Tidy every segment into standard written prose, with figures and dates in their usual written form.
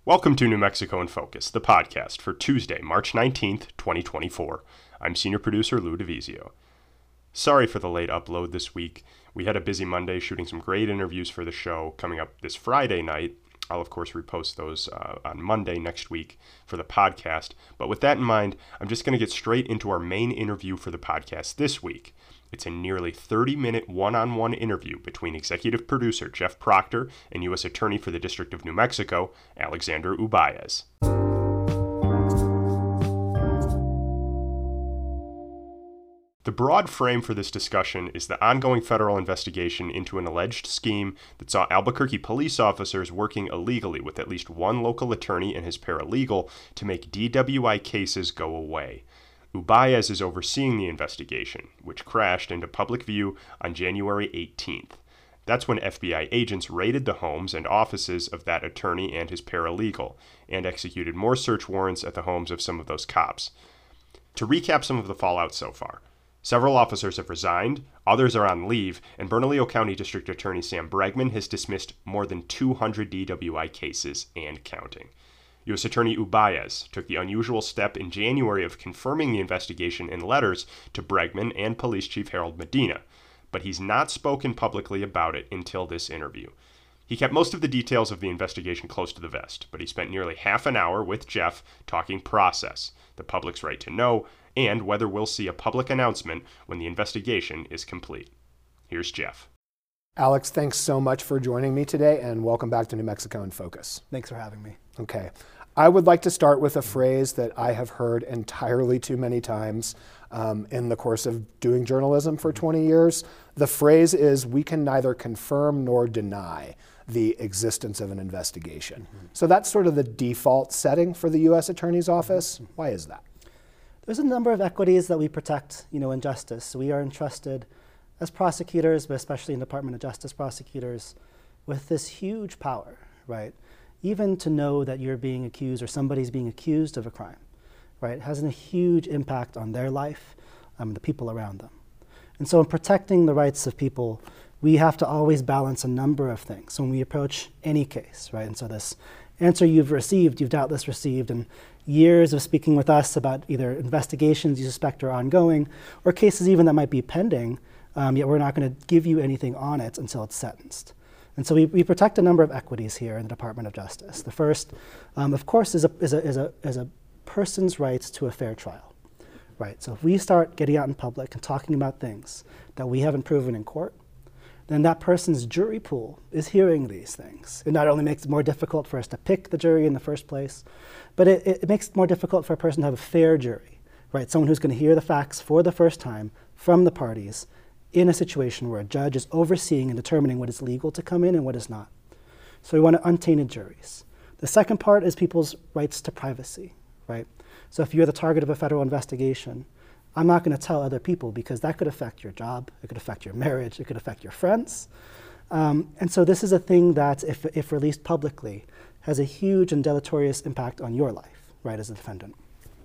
Welcome to New Mexico in Focus, the podcast for Tuesday, March 19th, 2024. I'm senior producer Lou DeVizio. Sorry for the late upload this week. We had a busy Monday shooting some great interviews for the show coming up this Friday night. I'll, of course, repost those on Monday next week for the podcast. But with that in mind, I'm just going to get straight into our main interview for the podcast this week. It's a nearly 30-minute one-on-one interview between executive producer Jeff Proctor and U.S. Attorney for the District of New Mexico, Alexander Ubaez. The broad frame for this discussion is the ongoing federal investigation into an alleged scheme that saw Albuquerque police officers working illegally with at least one local attorney and his paralegal to make DWI cases go away. Ubaez is overseeing the investigation, which crashed into public view on January 18th. That's when FBI agents raided the homes and offices of that attorney and his paralegal, and executed more search warrants at the homes of some of those cops. To recap some of the fallout so far, several officers have resigned, others are on leave, and Bernalillo County District Attorney Sam Bregman has dismissed more than 200 DWI cases and counting. U.S. Attorney Ubaez took the unusual step in January of confirming the investigation in letters to Bregman and Police Chief Harold Medina, but he's not spoken publicly about it until this interview. He kept most of the details of the investigation close to the vest, but he spent nearly half an hour with Jeff talking process, the public's right to know, and whether we'll see a public announcement when the investigation is complete. Here's Jeff. Alex, thanks so much for joining me today, and welcome back to New Mexico in Focus. Thanks for having me. Okay. I would like to start with a phrase that I have heard entirely too many times in the course of doing journalism for 20 years. The phrase is, we can neither confirm nor deny the existence of an investigation. So that's sort of the default setting for the U.S. Attorney's Office. Why is that? There's a number of equities that we protect, in justice. We are entrusted as prosecutors, but especially in Department of Justice prosecutors, with this huge power, right? Even to know that you're being accused or somebody's being accused of a crime, right? It has a huge impact on their life, the people around them. And so in protecting the rights of people, we have to always balance a number of things when we approach any case, right? And so this answer you've doubtless received, and years of speaking with us about either investigations you suspect are ongoing or cases even that might be pending, yet we're not going to give you anything on it until it's sentenced. And so we protect a number of equities here in the Department of Justice. The first, of course, is a person's rights to a fair trial, right? So if we start getting out in public and talking about things that we haven't proven in court, then that person's jury pool is hearing these things. It not only makes it more difficult for us to pick the jury in the first place, but it makes it more difficult for a person to have a fair jury, right? Someone who's going to hear the facts for the first time from the parties in a situation where a judge is overseeing and determining what is legal to come in and what is not. So we want untainted juries. The second part is people's rights to privacy, right? So if you're the target of a federal investigation, I'm not going to tell other people because that could affect your job, it could affect your marriage, it could affect your friends. And so this is a thing that, if released publicly, has a huge and deleterious impact on your life, right, as a defendant.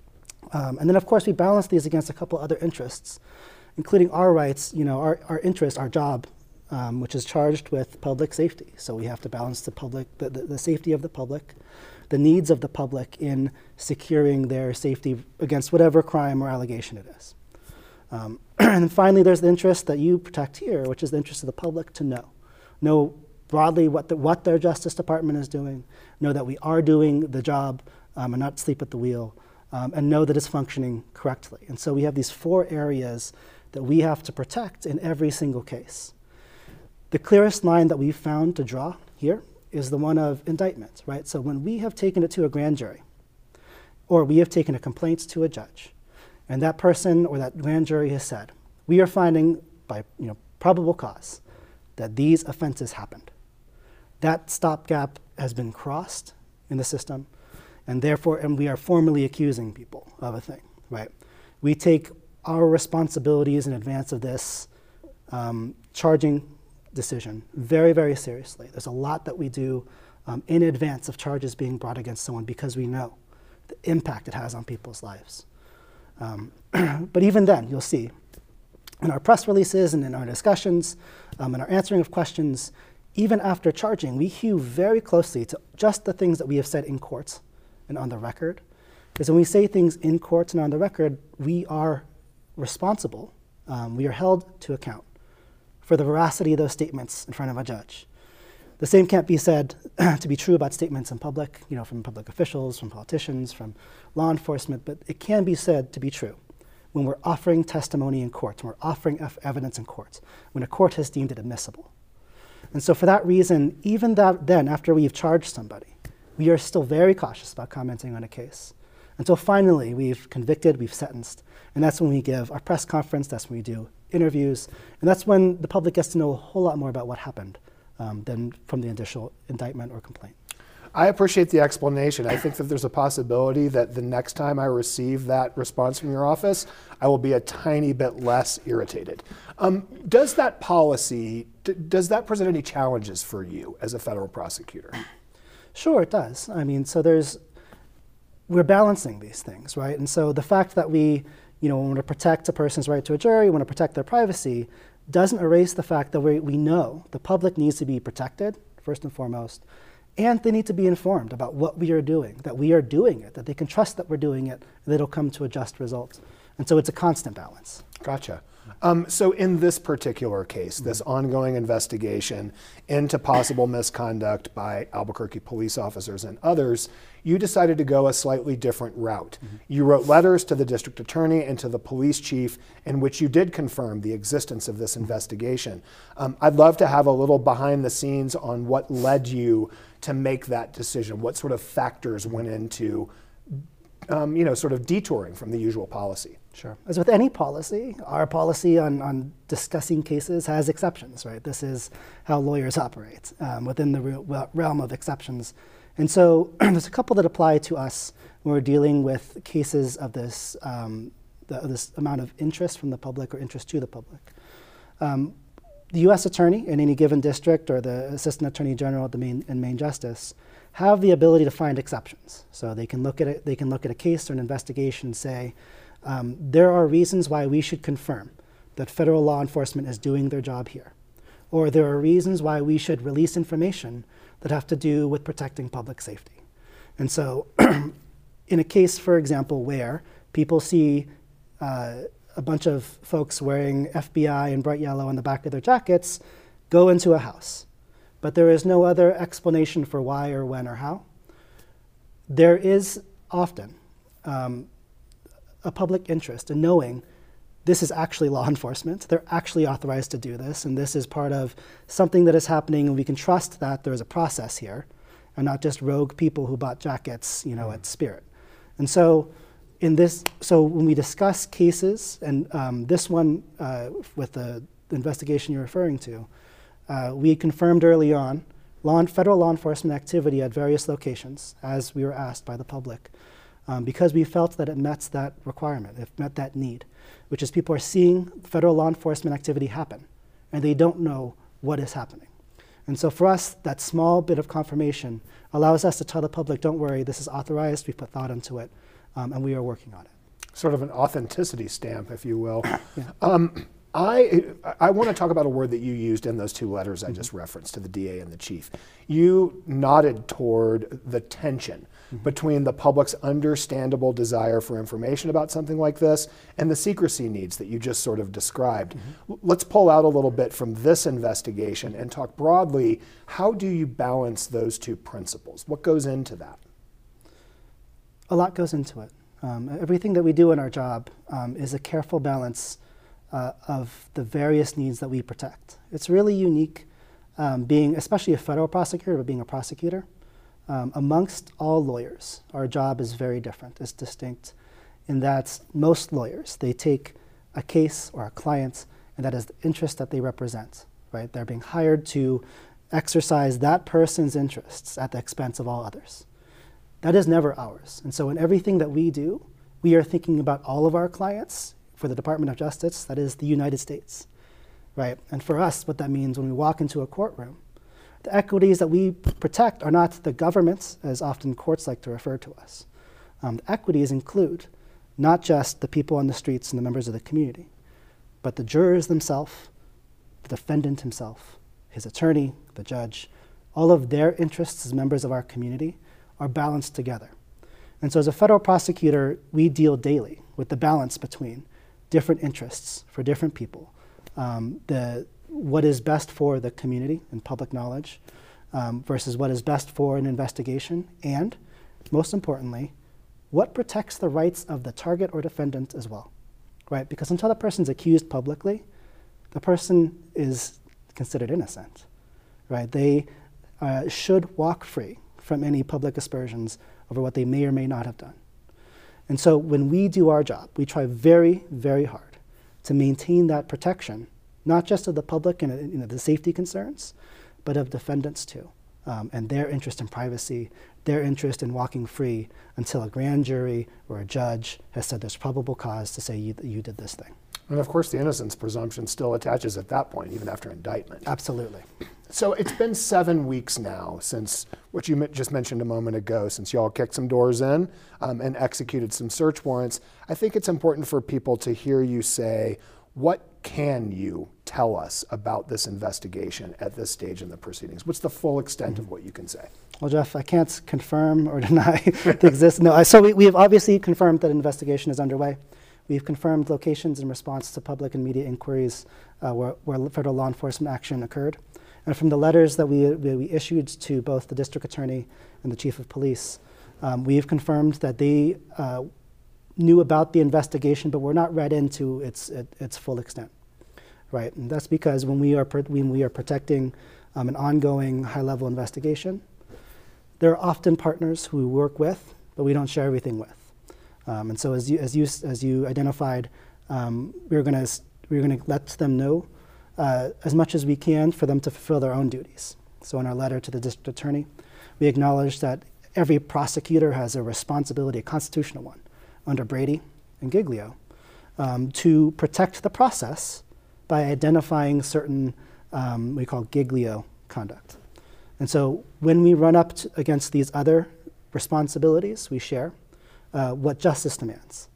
And then, of course, we balance these against a couple other interests, including our rights, our interest, our job, which is charged with public safety. So we have to balance the safety of the public, the needs of the public in securing their safety against whatever crime or allegation it is. And then finally, there's the interest that you protect here, which is the interest of the public to know broadly what their Justice Department is doing, know that we are doing the job and not sleep at the wheel, and know that it's functioning correctly. And so we have these four areas that we have to protect in every single case. The clearest line that we've found to draw here is the one of indictment, right? So when we have taken it to a grand jury, or we have taken a complaint to a judge, and that person or that grand jury has said, we are finding by probable cause that these offenses happened. That stopgap has been crossed in the system, and we are formally accusing people of a thing, right? We take our responsibilities in advance of this charging decision very, very seriously. There's a lot that we do in advance of charges being brought against someone because we know the impact it has on people's lives. But even then, you'll see in our press releases and in our discussions, in our answering of questions, even after charging, we hew very closely to just the things that we have said in court and on the record. Because when we say things in court and on the record, we are responsible. We are held to account for the veracity of those statements in front of a judge. The same can't be said to be true about statements in public, from public officials, from politicians, from law enforcement, but it can be said to be true when we're offering testimony in court, when we're offering evidence in court, when a court has deemed it admissible. And so for that reason, even then, after we've charged somebody, we are still very cautious about commenting on a case until finally we've convicted, we've sentenced, and that's when we give our press conference, that's when we do interviews, and that's when the public gets to know a whole lot more about what happened than from the initial indictment or complaint. I appreciate the explanation. I think that there's a possibility that the next time I receive that response from your office, I will be a tiny bit less irritated. Does that policy, does that present any challenges for you as a federal prosecutor? Sure, it does. I mean, so we're balancing these things, right? And so the fact that we, want to protect a person's right to a jury, want to protect their privacy, doesn't erase the fact that we know the public needs to be protected, first and foremost, and they need to be informed about what we are doing, that we are doing it, that they can trust that we're doing it, and that it'll come to a just result. And so it's a constant balance. Gotcha. So in this particular case, this ongoing investigation into possible misconduct by Albuquerque police officers and others, you decided to go a slightly different route. You wrote letters to the district attorney and to the police chief in which you did confirm the existence of this investigation. I'd love to have a little behind the scenes on what led you to make that decision. What sort of factors went into sort of detouring from the usual policy? Sure. As with any policy, our policy on discussing cases has exceptions, right? This is how lawyers operate within the realm of exceptions. And so there's a couple that apply to us when we're dealing with cases of this, this amount of interest from the public or interest to the public. The U.S. attorney in any given district or the assistant attorney general at the main justice have the ability to find exceptions. So they can look at it, they can look at a case or an investigation and say, there are reasons why we should confirm that federal law enforcement is doing their job here. Or there are reasons why we should release information that have to do with protecting public safety. And so in a case, for example, where people see a bunch of folks wearing FBI and bright yellow on the back of their jackets go into a house, but there is no other explanation for why or when or how, there is often a public interest in knowing this is actually law enforcement. They're actually authorized to do this, and this is part of something that is happening, and we can trust that there is a process here, and not just rogue people who bought jackets, at Spirit. And so, so when we discuss cases, and this one with the investigation you're referring to, we confirmed early on federal law enforcement activity at various locations, as we were asked by the public, because we felt that it met that requirement, it met that need, which is people are seeing federal law enforcement activity happen, and they don't know what is happening. And so for us, that small bit of confirmation allows us to tell the public, don't worry, this is authorized, we put thought into it, and we are working on it. Sort of an authenticity stamp, if you will. Yeah. I want to talk about a word that you used in those two letters I just referenced to the DA and the chief. You nodded toward the tension between the public's understandable desire for information about something like this and the secrecy needs that you just sort of described. Let's pull out a little bit from this investigation and talk broadly, how do you balance those two principles? What goes into that? A lot goes into it. Everything that we do in our job is a careful balance of the various needs that we protect. It's really unique being, especially a federal prosecutor, but being a prosecutor. Amongst all lawyers, our job is very different. It's distinct in that most lawyers, they take a case or a client, and that is the interest that they represent, right? They're being hired to exercise that person's interests at the expense of all others. That is never ours. And so in everything that we do, we are thinking about all of our clients. For the Department of Justice, that is the United States, right? And for us, what that means when we walk into a courtroom, the equities that we protect are not the governments, as often courts like to refer to us. The equities include not just the people on the streets and the members of the community, but the jurors themselves, the defendant himself, his attorney, the judge, all of their interests as members of our community are balanced together. And so as a federal prosecutor, we deal daily with the balance between different interests for different people, what is best for the community and public knowledge versus what is best for an investigation, and most importantly, what protects the rights of the target or defendant as well, right? Because until the person's accused publicly, the person is considered innocent, right? They should walk free from any public aspersions over what they may or may not have done. And so when we do our job, we try very, very hard to maintain that protection, not just of the public and the safety concerns, but of defendants too, and their interest in privacy, their interest in walking free until a grand jury or a judge has said there's probable cause to say you did this thing. And of course, the innocence presumption still attaches at that point, even after indictment. Absolutely. So it's been 7 weeks now since what you just mentioned a moment ago, since y'all kicked some doors in and executed some search warrants. I think it's important for people to hear you say, what can you tell us about this investigation at this stage in the proceedings? What's the full extent of what you can say? Well, Jeff, I can't confirm or deny the existence. No, so we have obviously confirmed that an investigation is underway. We've confirmed locations in response to public and media inquiries where federal law enforcement action occurred. And from the letters that we issued to both the district attorney and the chief of police, we've confirmed that they knew about the investigation, but were not read into its full extent, right? And that's because when we are protecting an ongoing high-level investigation, there are often partners who we work with, but we don't share everything with. And so as you identified, we're going to let them know as much as we can for them to fulfill their own duties. So in our letter to the district attorney, we acknowledge that every prosecutor has a responsibility, a constitutional one, under Brady and Giglio, to protect the process by identifying certain, we call Giglio conduct. And so when we run up against these other responsibilities, we share what justice demands.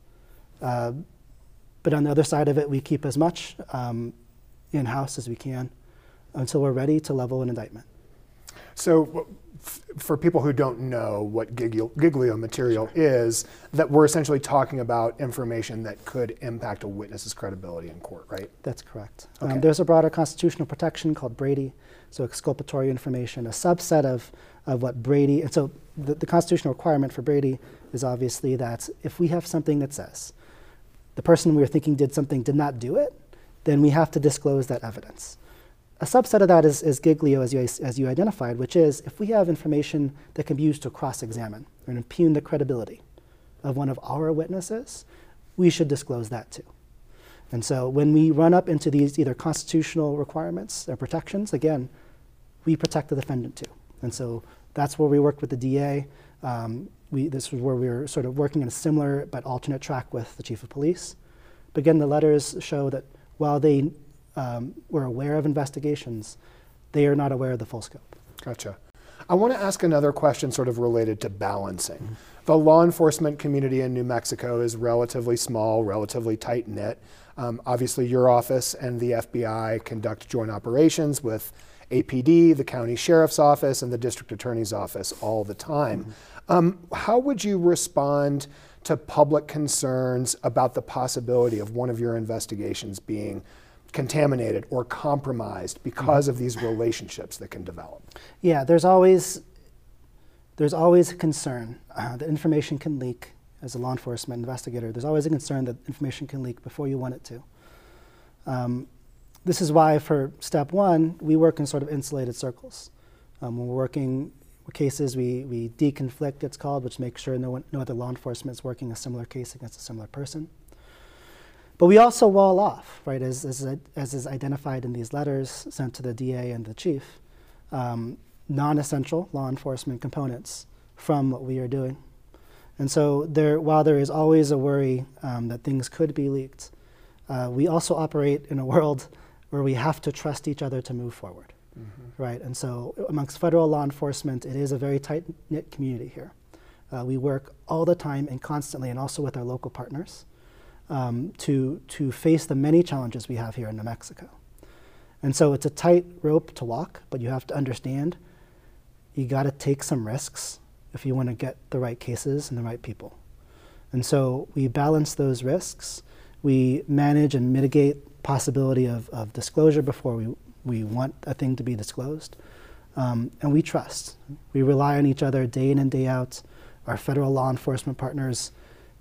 But on the other side of it, we keep as much in-house as we can until we're ready to level an indictment. So for people who don't know what Giglio material is, that we're essentially talking about information that could impact a witness's credibility in court, right? That's correct. Okay. There's a broader constitutional protection called Brady, so exculpatory information, a subset of what Brady, and so the constitutional requirement for Brady is obviously that if we have something that says the person we were thinking did something did not do it, then we have to disclose that evidence. A subset of that is Giglio, as you identified, which is if we have information that can be used to cross-examine or impugn the credibility of one of our witnesses, we should disclose that too. And so when we run up into these either constitutional requirements or protections, again, we protect the defendant too. And so that's where we work with the DA. This is where we were sort of working in a similar but alternate track with the chief of police. But again, the letters show that while they were aware of investigations, they are not aware of the full scope. Gotcha. I want to ask another question sort of related to balancing. Mm-hmm. The law enforcement community in New Mexico is relatively small, relatively tight-knit. Obviously, your office and the FBI conduct joint operations with APD, the county sheriff's office, and the district attorney's office all the time. Mm-hmm. How would you respond to public concerns about the possibility of one of your investigations being contaminated or compromised because of these relationships that can develop? Yeah, there's always a concern that information can leak. As a law enforcement investigator, there's always a concern that information can leak before you want it to. This is why for step one, we work in sort of insulated circles. When we're working with cases, we deconflict, it's called, which makes sure no other law enforcement is working a similar case against a similar person. But we also wall off, right, as is identified in these letters sent to the DA and the chief, non-essential law enforcement components from what we are doing. And so while there is always a worry that things could be leaked, we also operate in a world where we have to trust each other to move forward, right? And so amongst federal law enforcement, it is a very tight-knit community here. We work all the time and constantly, and also with our local partners, to face the many challenges we have here in New Mexico. And so it's a tight rope to walk, but you have to understand you got to take some risks if you want to get the right cases and the right people. And so we balance those risks. We manage and mitigate possibility of disclosure before we want a thing to be disclosed. And we trust. We rely on each other day in and day out. Our federal law enforcement partners,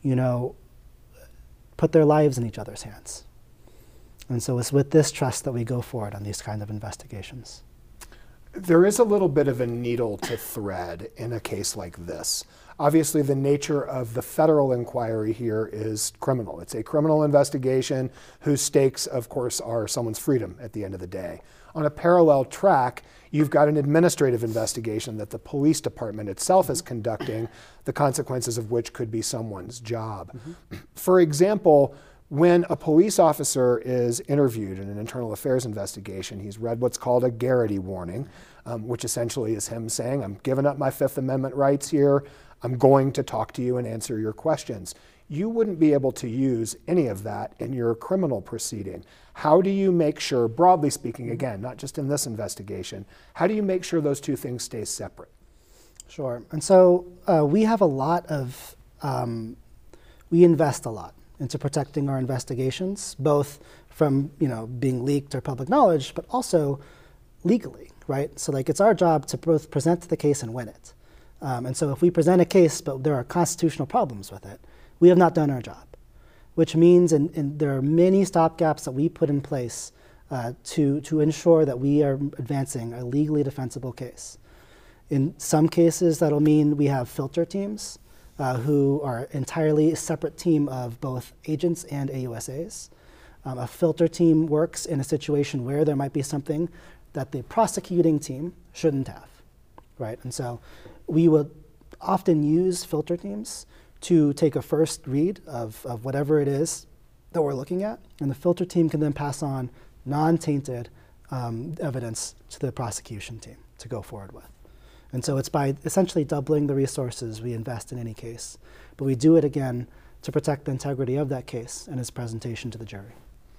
put their lives in each other's hands. And so it's with this trust that we go forward on these kind of investigations. There is a little bit of a needle to thread in a case like this. Obviously, the nature of the federal inquiry here is criminal. It's a criminal investigation whose stakes, of course, are someone's freedom at the end of the day. On a parallel track, you've got an administrative investigation that the police department itself is conducting, the consequences of which could be someone's job. For example, when a police officer is interviewed in an internal affairs investigation, he's read what's called a Garrity warning, which essentially is him saying, I'm giving up my Fifth Amendment rights here. I'm going to talk to you and answer your questions. You wouldn't be able to use any of that in your criminal proceeding. How do you make sure, broadly speaking, again, not just in this investigation, how do you make sure those two things stay separate? Sure. And so we have a lot of, we invest a lot into protecting our investigations, both from being leaked or public knowledge, but also legally, right? So like it's our job to both present the case and win it. And so if we present a case, but there are constitutional problems with it, we have not done our job, which means there are many stopgaps that we put in place to ensure that we are advancing a legally defensible case. In some cases, that'll mean we have filter teams who are entirely a separate team of both agents and AUSAs. A filter team works in a situation where there might be something that the prosecuting team shouldn't have, right? And so we would often use filter teams to take a first read of whatever it is that we're looking at, and the filter team can then pass on non-tainted evidence to the prosecution team to go forward with. And so it's by essentially doubling the resources we invest in any case, but we do it again to protect the integrity of that case and its presentation to the jury.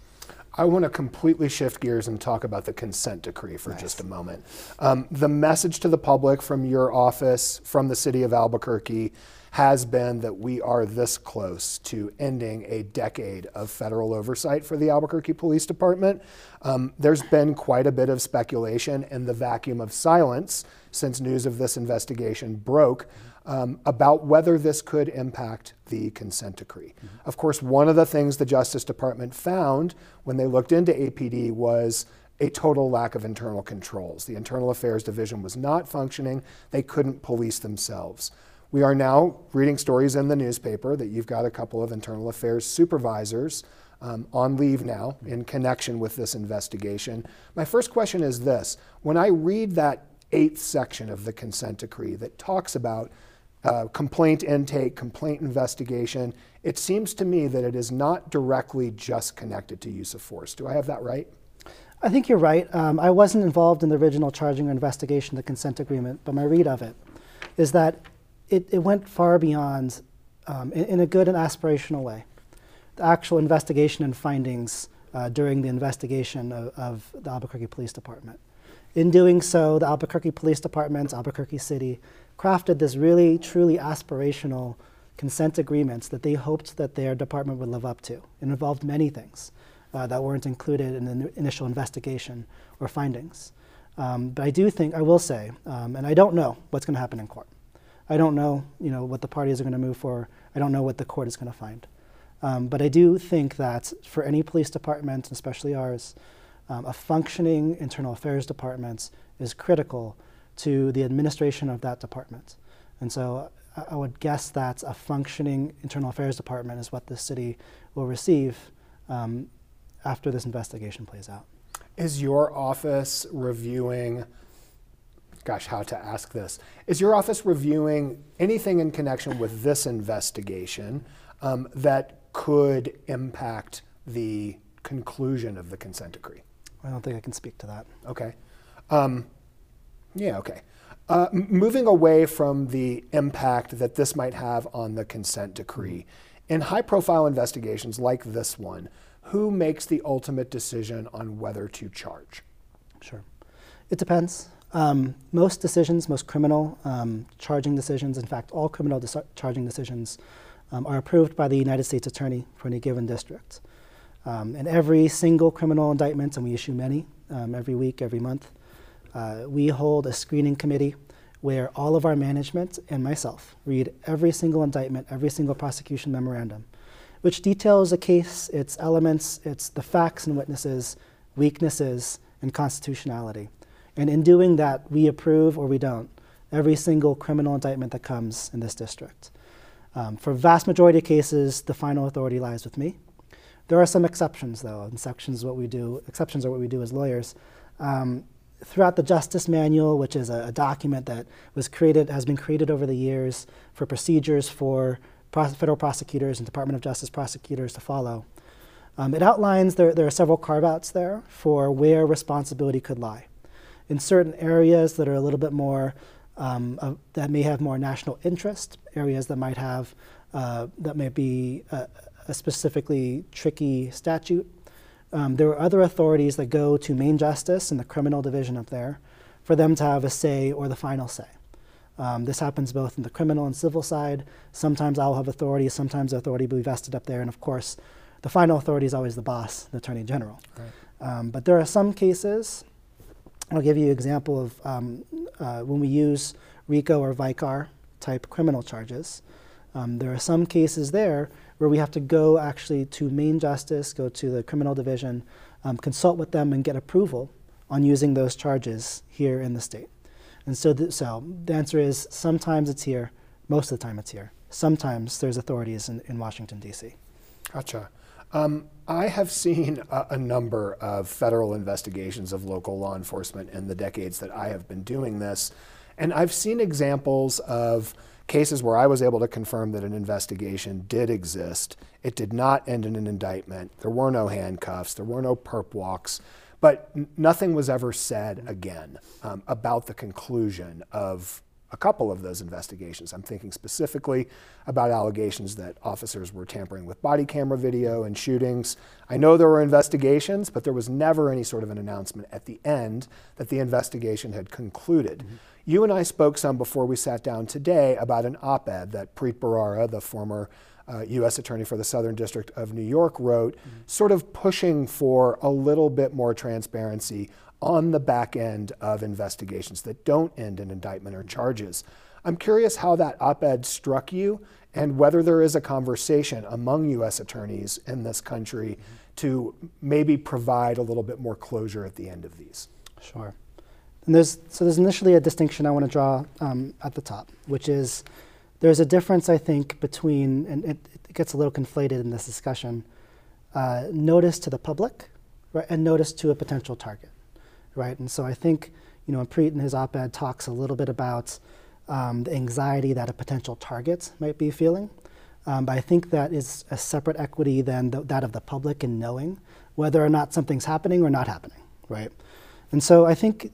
I want to completely shift gears and talk about the consent decree for just a moment. The message to the public from your office, from the city of Albuquerque, has been that we are this close to ending a decade of federal oversight for the Albuquerque Police Department. There's been quite a bit of speculation in the vacuum of silence since news of this investigation broke about whether this could impact the consent decree. Of course, one of the things the Justice Department found when they looked into APD was a total lack of internal controls. The Internal Affairs Division was not functioning. They couldn't police themselves. We are now reading stories in the newspaper that you've got a couple of internal affairs supervisors on leave now in connection with this investigation. My first question is this. When I read that 8th section of the consent decree that talks about complaint intake, complaint investigation, it seems to me that it is not directly just connected to use of force. Do I have that right? I think you're right. I wasn't involved in the original charging or investigation, the consent agreement, but my read of it is that it went far beyond, in a good and aspirational way, the actual investigation and findings during the investigation of the Albuquerque Police Department. In doing so, the Albuquerque Police Department, Albuquerque City, crafted this really, truly aspirational consent agreements that they hoped that their department would live up to. It involved many things that weren't included in the initial investigation or findings. But I do think, I will say, and I don't know what's going to happen in court. I don't know, what the parties are going to move for. I don't know what the court is going to find. But I do think that for any police department, especially ours, a functioning internal affairs department is critical to the administration of that department. And so I would guess that a functioning internal affairs department is what the city will receive after this investigation plays out. Is your office reviewing, gosh, how to ask this, is your office reviewing anything in connection with this investigation that could impact the conclusion of the consent decree? I don't think I can speak to that. Okay. Okay. Moving away from the impact that this might have on the consent decree, in high-profile investigations like this one, who makes the ultimate decision on whether to charge? Sure. It depends. Most decisions, most criminal charging decisions, in fact, all criminal charging decisions are approved by the United States Attorney for any given district. And every single criminal indictment, and we issue many every week, every month, we hold a screening committee where all of our management and myself read every single indictment, every single prosecution memorandum, which details a case, its elements, its the facts and witnesses, weaknesses, and constitutionality. And in doing that, we approve or we don't every single criminal indictment that comes in this district. For vast majority of cases, the final authority lies with me. There are some exceptions, though. Exceptions are what we do as lawyers. Throughout the Justice Manual, which is a document that has been created over the years for procedures for federal prosecutors and Department of Justice prosecutors to follow, it outlines there are several carve-outs there for where responsibility could lie. In certain areas that are a little bit more, that may have more national interest, areas that might have, that may be a specifically tricky statute. There are other authorities that go to Main Justice and the criminal division up there for them to have a say or the final say. This happens both in the criminal and civil side. Sometimes I'll have authority, sometimes the authority will be vested up there, and of course, the final authority is always the boss, the Attorney General. Right. But there are some cases, I'll give you an example of when we use RICO or Vicar type criminal charges. There are some cases there where we have to go actually to Main Justice, go to the criminal division, consult with them and get approval on using those charges here in the state. And so the answer is sometimes it's here, most of the time it's here. Sometimes there's authorities in Washington, D.C. Gotcha. I have seen a number of federal investigations of local law enforcement in the decades that I have been doing this, and I've seen examples of cases where I was able to confirm that an investigation did exist. It did not end in an indictment. There were no handcuffs. There were no perp walks. But nothing was ever said again about the conclusion of a couple of those investigations. I'm thinking specifically about allegations that officers were tampering with body camera video and shootings. I know there were investigations, but there was never any sort of an announcement at the end that the investigation had concluded. Mm-hmm. You and I spoke some before we sat down today about an op-ed that Preet Bharara, the former U.S. Attorney for the Southern District of New York, wrote, sort of pushing for a little bit more transparency on the back end of investigations that don't end in indictment or charges. I'm curious how that op-ed struck you and whether there is a conversation among U.S. attorneys in this country to maybe provide a little bit more closure at the end of these. Sure. And there's initially a distinction I want to draw at the top, which is there's a difference, I think, between, and it gets a little conflated in this discussion, notice to the public, right, and notice to a potential target, right? And so I think, Preet in his op-ed talks a little bit about the anxiety that a potential target might be feeling. But I think that is a separate equity than that of the public in knowing whether or not something's happening or not happening, right? And so I think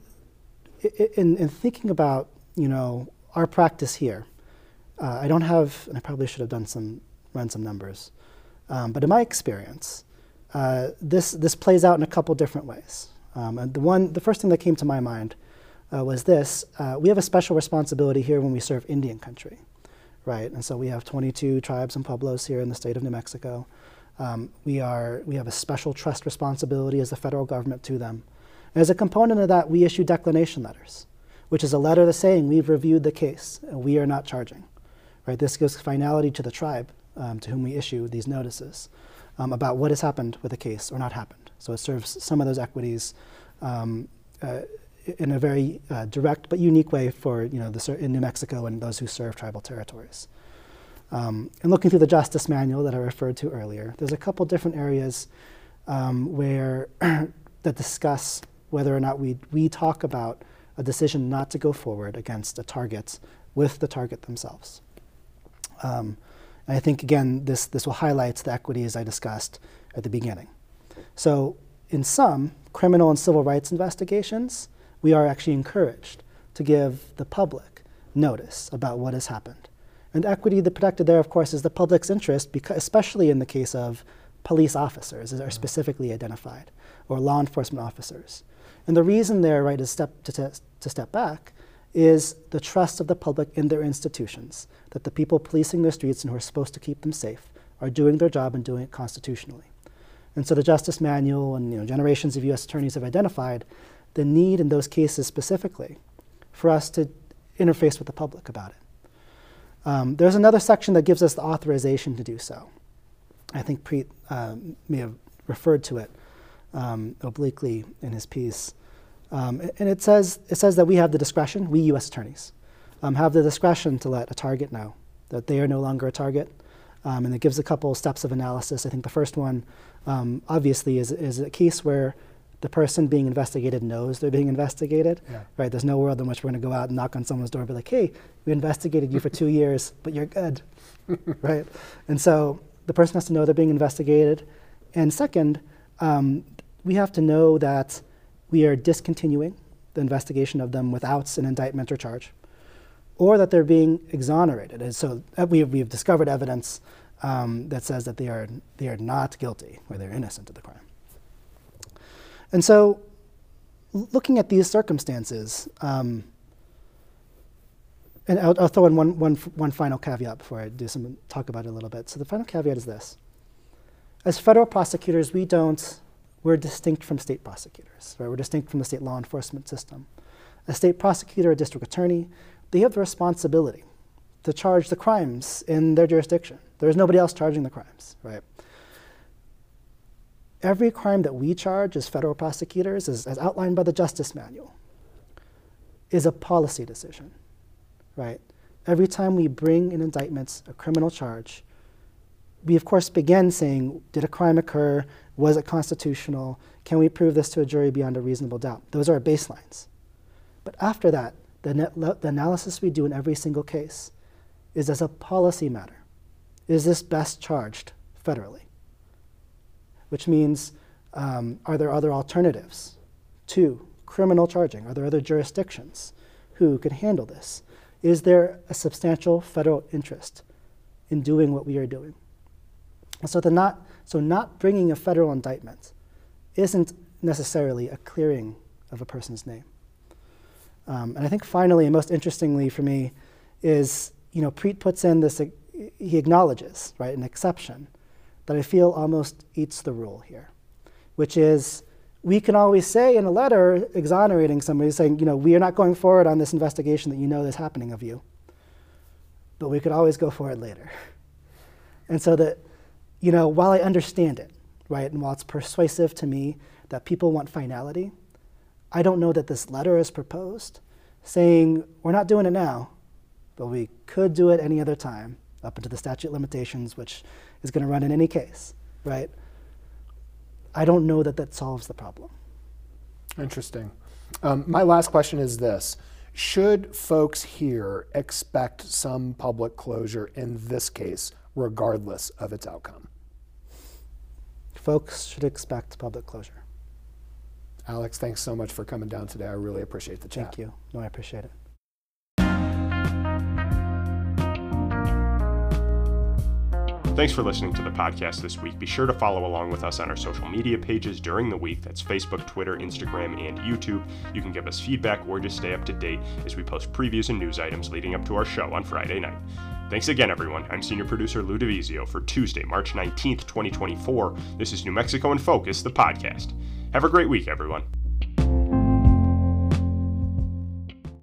in thinking about, our practice here, I don't have, and I probably should have run some numbers, but in my experience, this plays out in a couple different ways. And the first thing that came to my mind was this: we have a special responsibility here when we serve Indian country, right? And so we have 22 tribes and pueblos here in the state of New Mexico. We have a special trust responsibility as the federal government to them. And as a component of that, we issue declination letters, which is a letter that's saying we've reviewed the case and we are not charging. Right? This gives finality to the tribe to whom we issue these notices about what has happened with the case or not happened. So it serves some of those equities in a very direct but unique way for in New Mexico and those who serve tribal territories. And looking through the Justice Manual that I referred to earlier, there's a couple different areas where that discuss whether or not we talk about a decision not to go forward against a target with the target themselves. And I think, again, this will highlight the equities I discussed at the beginning. So in some criminal and civil rights investigations, we are actually encouraged to give the public notice about what has happened. And the equity that protected there, of course, is the public's interest, because, especially in the case of police officers that are specifically identified, or law enforcement officers. And the reason they're right to step back is the trust of the public in their institutions, that the people policing their streets and who are supposed to keep them safe are doing their job and doing it constitutionally. And so the Justice Manual and generations of U.S. attorneys have identified the need in those cases specifically for us to interface with the public about it. There's another section that gives us the authorization to do so. I think Preet may have referred to it obliquely in his piece. And it says that we have the discretion, we U.S. attorneys, have the discretion to let a target know that they are no longer a target. And it gives a couple steps of analysis. I think the first one, obviously, is a case where the person being investigated knows they're being investigated. Yeah. Right? There's no world in which we're going to go out and knock on someone's door and be like, hey, we investigated you for 2 years, but you're good. Right? And so the person has to know they're being investigated. And second, we have to know that we are discontinuing the investigation of them without an indictment or charge, or that they're being exonerated. And so we've discovered evidence that says that they are not guilty or they're innocent of the crime. And so looking at these circumstances, and I'll throw in one final caveat before I talk about it a little bit. So the final caveat is this. As federal prosecutors, we're distinct from state prosecutors, right? We're distinct from the state law enforcement system. A state prosecutor, a district attorney, they have the responsibility to charge the crimes in their jurisdiction. There is nobody else charging the crimes, right? Every crime that we charge as federal prosecutors, as outlined by the Justice Manual, is a policy decision, right? Every time we bring in indictments, a criminal charge, we of course begin saying, did a crime occur? Was it constitutional? Can we prove this to a jury beyond a reasonable doubt? Those are our baselines. But after that, the analysis we do in every single case is as a policy matter. Is this best charged federally? Which means, are there other alternatives to criminal charging? Are there other jurisdictions who could handle this? Is there a substantial federal interest in doing what we are doing? And so not bringing a federal indictment isn't necessarily a clearing of a person's name. And I think finally, and most interestingly for me, is, Preet puts in this, he acknowledges, right, an exception that I feel almost eats the rule here, which is we can always say in a letter exonerating somebody, saying, we are not going forward on this investigation that is happening of you, but we could always go forward later. And so that, while I understand it, right, and while it's persuasive to me that people want finality, I don't know that this letter is proposed saying, we're not doing it now, but we could do it any other time, up into the statute of limitations, which is going to run in any case, right? I don't know that that solves the problem. Interesting. My last question is this. Should folks here expect some public closure in this case, regardless of its outcome? Folks should expect public closure. Alex, thanks so much for coming down today. I really appreciate the chat. Thank you. No, I appreciate it. Thanks for listening to the podcast this week. Be sure to follow along with us on our social media pages during the week. That's Facebook, Twitter, Instagram, and YouTube. You can give us feedback or just stay up to date as we post previews and news items leading up to our show on Friday night. Thanks again, everyone. I'm senior producer Lou DeVizio for Tuesday, March 19th, 2024. This is New Mexico in Focus, the podcast. Have a great week, everyone.